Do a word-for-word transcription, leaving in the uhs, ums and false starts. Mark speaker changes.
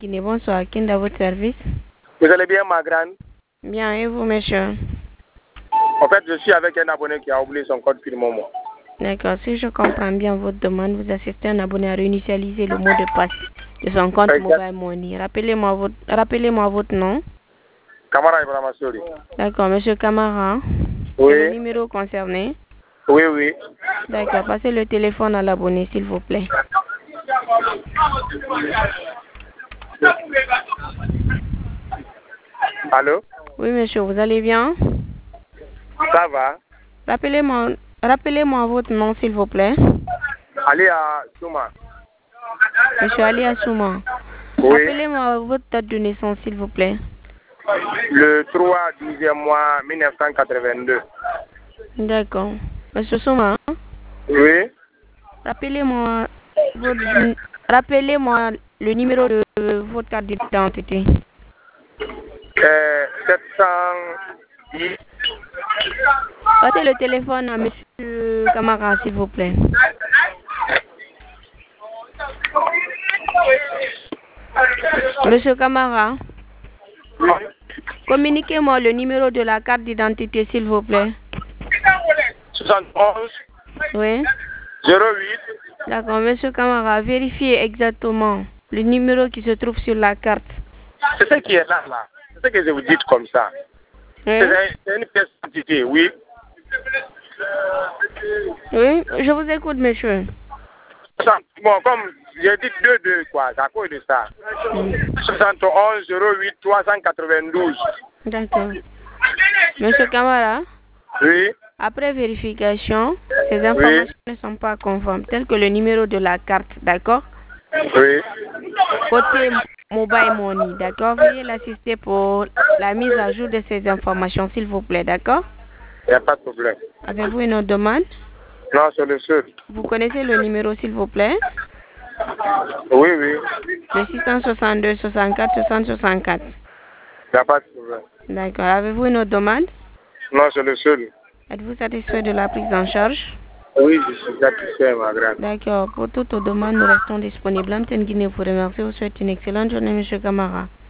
Speaker 1: Guinée, bonsoir. Qui est à votre service?
Speaker 2: Vous allez bien, ma grande?
Speaker 1: Bien, et vous, monsieur?
Speaker 2: En fait, je suis avec un abonné qui a oublié son code Firmomo.
Speaker 1: D'accord. Si je comprends bien votre demande, vous assistez un abonné à réinitialiser le mot de passe de son compte
Speaker 2: Exact.
Speaker 1: Mobile Money. Rappelez-moi votre, rappelez-moi votre nom.
Speaker 2: Kamara Ibrahima Sori.
Speaker 1: D'accord, monsieur Camara.
Speaker 2: Oui.
Speaker 1: C'est le numéro concerné.
Speaker 2: Oui, oui.
Speaker 1: D'accord. Passez le téléphone à l'abonné, s'il vous plaît.
Speaker 2: Allô?
Speaker 1: Oui, monsieur, vous allez bien?
Speaker 2: Ça va?
Speaker 1: Rappelez-moi, rappelez-moi votre nom, s'il vous plaît.
Speaker 2: Ali à Souma.
Speaker 1: Monsieur Ali Assouma.
Speaker 2: Oui.
Speaker 1: Rappelez-moi votre date de naissance, s'il vous plaît.
Speaker 2: Le trois douzième mois mille neuf cent quatre-vingt-deux.
Speaker 1: D'accord. Monsieur Souma,
Speaker 2: Oui.
Speaker 1: rappelez-moi votre, rappelez-moi le numéro de votre carte d'identité.
Speaker 2: Euh, sept cent dix.
Speaker 1: Passez le téléphone à monsieur Camara, s'il vous plaît. Monsieur Camara, communiquez-moi le numéro de la carte d'identité, s'il vous plaît.
Speaker 2: soixante et onze.
Speaker 1: Oui.
Speaker 2: zéro huit.
Speaker 1: D'accord, monsieur Camara, vérifiez exactement le numéro qui se trouve sur la carte.
Speaker 2: C'est ce qui est là, là. C'est ce que je vous dis comme ça.
Speaker 1: Oui.
Speaker 2: C'est une pièce d'identité, oui.
Speaker 1: Oui, je vous écoute, monsieur.
Speaker 2: Bon, comme j'ai dit deux deux, quoi, c'est à cause de ça.
Speaker 1: Mm.
Speaker 2: soixante et onze zéro huit trois cent quatre-vingt-douze.
Speaker 1: D'accord. Monsieur Camara,
Speaker 2: Oui.
Speaker 1: après vérification, ces informations
Speaker 2: Oui.
Speaker 1: ne sont pas conformes, telles que le numéro de la carte, d'accord?
Speaker 2: Oui.
Speaker 1: Côté Mobile Money, d'accord? Veuillez l'assister pour la mise à jour de ces informations, s'il vous plaît, d'accord?
Speaker 2: Il n'y a pas de problème.
Speaker 1: Avez-vous une autre demande?
Speaker 2: Non, c'est le seul.
Speaker 1: Vous connaissez le numéro, s'il vous plaît?
Speaker 2: Oui, oui.
Speaker 1: Le six cent soixante-deux soixante-quatre soixante soixante-quatre.
Speaker 2: Il n'y a pas de problème.
Speaker 1: D'accord. Avez-vous une autre demande?
Speaker 2: Non, c'est le seul.
Speaker 1: Êtes-vous satisfait de la prise en charge?
Speaker 2: Oui, je suis satisfait, ma grande.
Speaker 1: D'accord. Pour toutes vos demandes, nous restons disponibles. Antenne Guinée vous remercie. Vous souhaite une excellente journée, monsieur Camara.